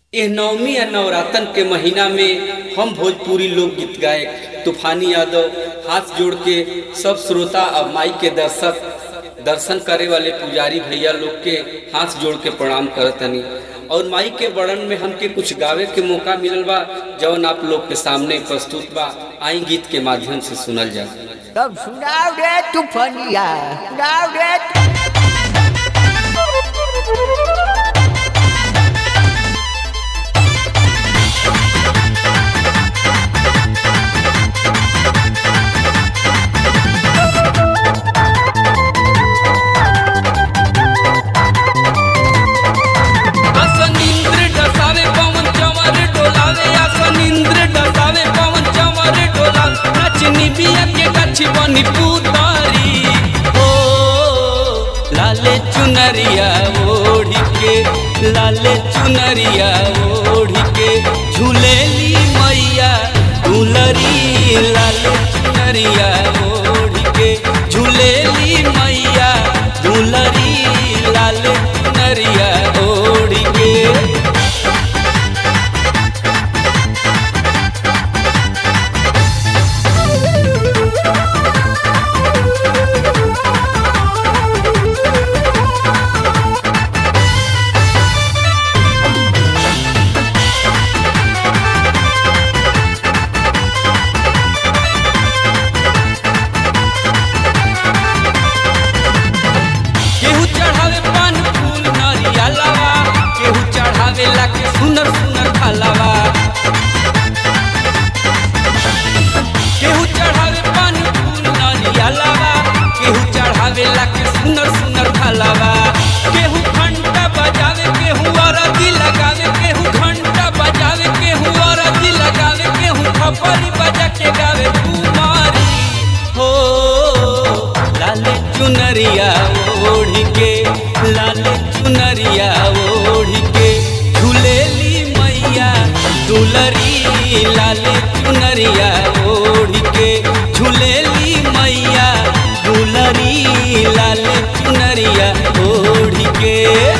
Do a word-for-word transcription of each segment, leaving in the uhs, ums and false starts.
यह नवमी या नवरातन के महीना में हम भोजपुरी लोकगीत गायक तूफानी यादव हाथ जोड़ के सब श्रोता और माई के दर्शक दर्शन करे वाले पुजारी भैया लोग के हाथ जोड़ के प्रणाम करतनी। और माई के वर्णन में हमके कुछ गावे के मौका मिलल बा जवन आप लोग के सामने प्रस्तुत बा। आई गीत के माध्यम से सुनल जा। तब सुनाओ रे तूफानिया, सुनाओ रे। बनी पुतारी ओ लाले चुनरिया ओढ़ के, लाले चुनरिया ओढ़ के झूलेली मैया दुलरी। लाले चुनरिया ओढ़ के झूलेली मैया दुलरी। लाले चुनरिया ओढ़ के सुनर सुनर फलवा, केहू चढ़ावे पान फूल नरियलवा, केहू चढ़ावे लाके सुनर सुनर फलवा। केहू घंटा बजावे, केहू अरदी लगावे, केहू घंटा बजावे, केहू अरदी लगावे, केहू खपरी बजा के गावे कुमारी हो। लाले चुनरिया ओढ़ के, लाले चुनरिया ओढ़ के झूलेली मैया दुलरी। लाले चुनरिया ओढ़ के झूलेली मैया दुलरी। लाले चुनरिया ओढ़ के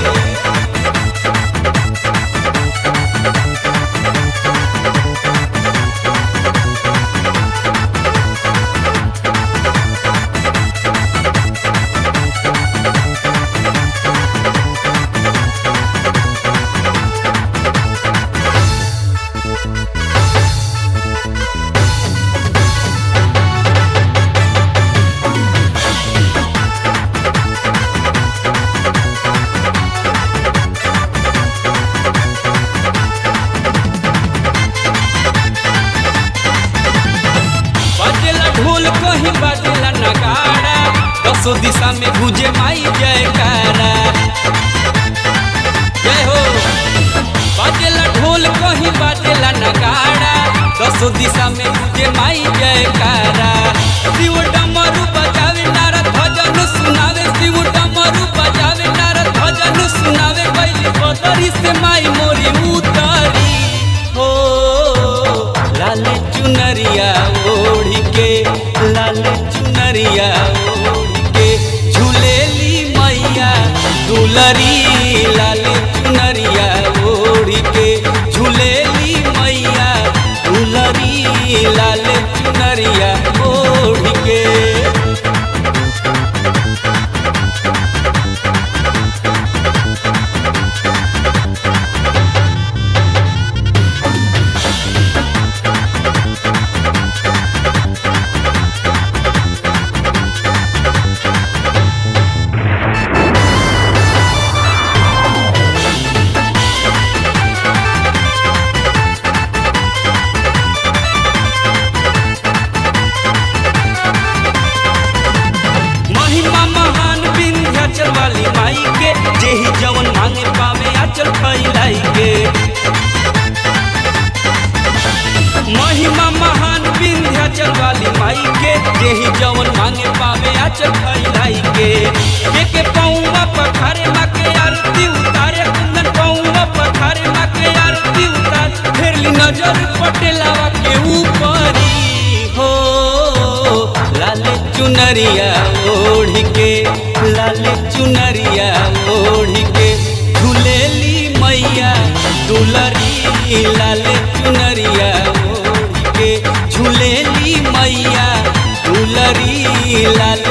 कहीं बाजेला नगाड़ा, दसों दिशा में गुजे माई जयकारा। जय हो बाजेला ढोल, कहीं बाजेला नगाड़ा, दसों दिशा में गुजे माई जयकारा। शिव डमरू बजावे, नारद भजन सुनावे, शिव डमरू बजावे, नारद भजन सुनावे। बैली बदरी से माई मोरी उतारी हो। लाले चुनरिया ओढ़ के, लाले चुनरिया ओढ़ के झूलेली मैया दुलरी। लाले चुनरिया ओढ़ के झूलेली मैया दुलरी। लाले चुनरिया ओढ़ के वाली माई के, जेही जवन मांगे पावे आचल फैलाई के। महिमा महान विंध्याचल वाली माई के, जेही जवन मांगे पावे आचल फैलाई के। के के पौवा पखारे माँ के आरती उतारे, कुंदन पौवा पखारे माँ के आरती उतारे। फेरली नजर पटेलावा के ऊपरी हो। लाले चुनरिया ओढ़ के, लाले चुनरिया ओढ़ के झूलेली मैया दुलरी लाल चुनरिया ओढ़ के झूलेली मैया दुलरी लाल